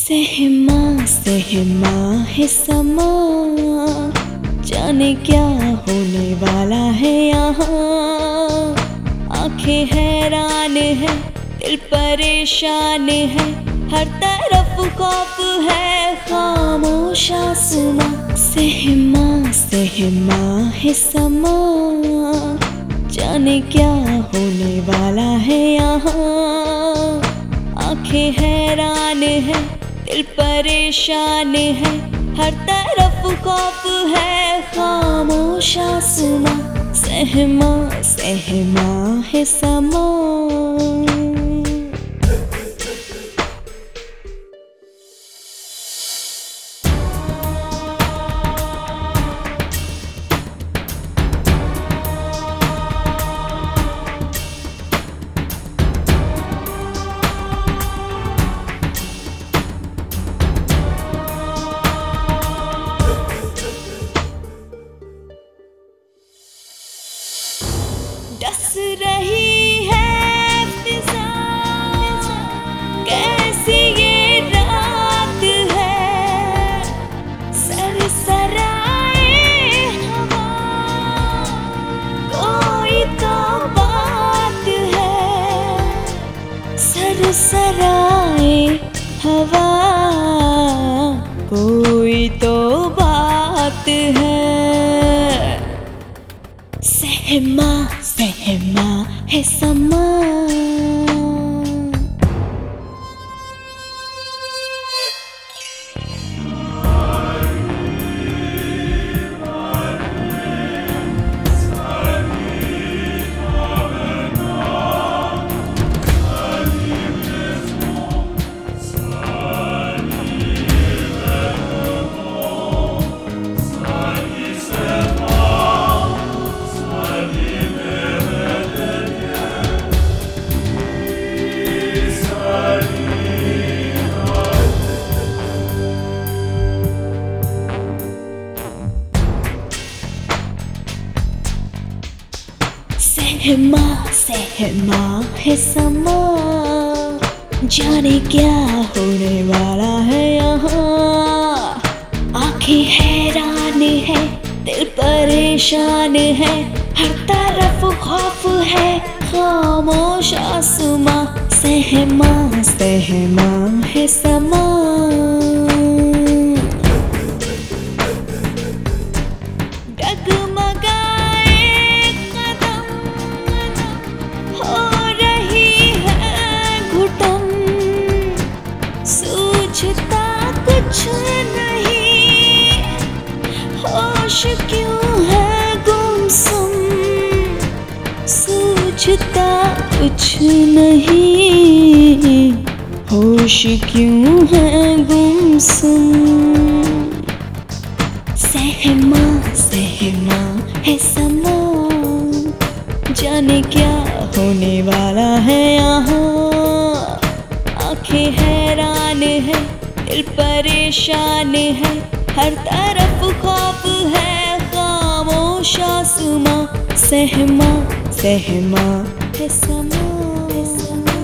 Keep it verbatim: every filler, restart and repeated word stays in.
सहमा सहमा है समा, जाने क्या होने वाला है यहाँ। आंखें हैरान है, दिल परेशान है, हर तरफ खौफ है, खामोश आसमां। सहमा सहमा है समा, जाने क्या होने वाला है यहाँ। आंखें हैरान है, दिल परेशान है, हर तरफ खौफ है, खामोश आसमां। सहमा सहमा है समा। डस रही है फिजा, कैसी ये रात है। सरसराए हवा, कोई तो बात है। सरसराए हवा, कोई तो बात है। सहमा सहमा है समा। सहमा सहमा है समा, जाने क्या होने वाला है यहाँ। आंखें हैरान है, दिल परेशान है, हर तरफ खौफ है, खामोश आसमां। सहमा सहमा है समा। सूझता कुछ नहीं, होश क्यों है गुमसुम। सूझता कुछ नहीं, होश क्यों है गुमसुम। सहमा सहमा है समा, जाने क्या होने वाला है यहाँ। आंखें हैरान है, दिल परेशान है, हर तरफ खौफ है, खामोश आसमां। सहमा सहमा है समा।